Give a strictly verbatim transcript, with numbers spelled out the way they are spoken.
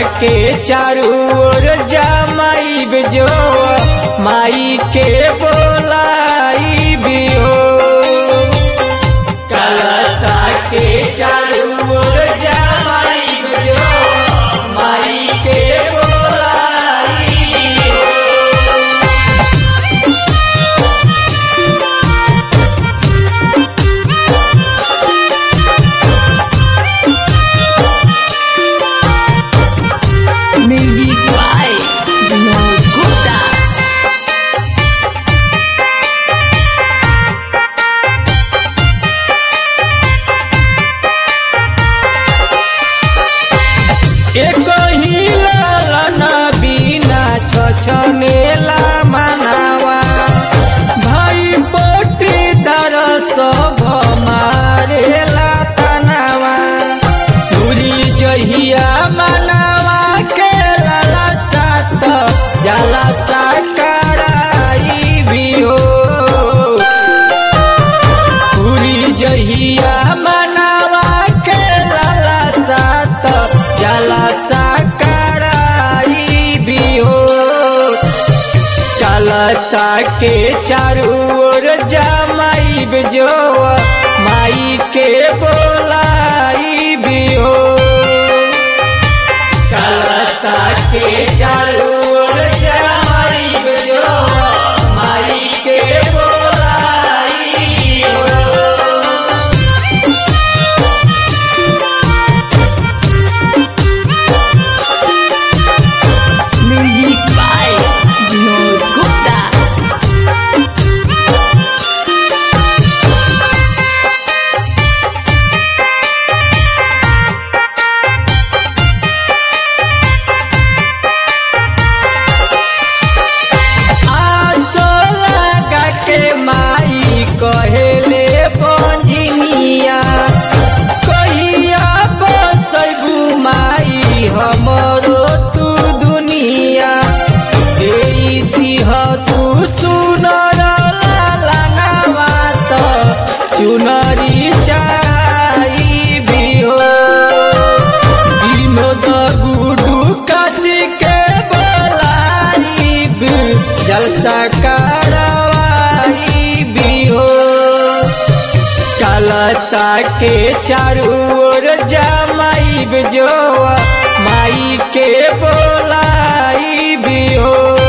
के चारू ओर जमाई जो माई के बोलाई भी हो। कलशा के चारू ओर जमाई जो माई के बोलाई हो। Music by Vinod Gupta. एक ही लालन बिना छछनेला मनावा भाई पोटी दर सब मारेला तनावा। पूरी जहिया मनावा के लाला सात जाला सा कराई भी हो। पूरी जहिया मनावा के लाला सात जाला सा कराई भी हो। कलशा के चारू ओर जमाई जो माई के बोलाई भी हो। कलशा के चारू ओर जमाई जो माई के बोलाई हो। Music by Vinod Gupta. आसो लगा के माई कहेले बंजिनिया कहिया बसैबू माई हमरो तू दुनिया। देई दिह तू सुनर लालनावा त चुनरी चाही भी हो। विनोद गुडू काशी के बोलाई जलसा करवाई भी हो। कलशा के चारू ओर जमाई जो माई के बोलाई भी हो।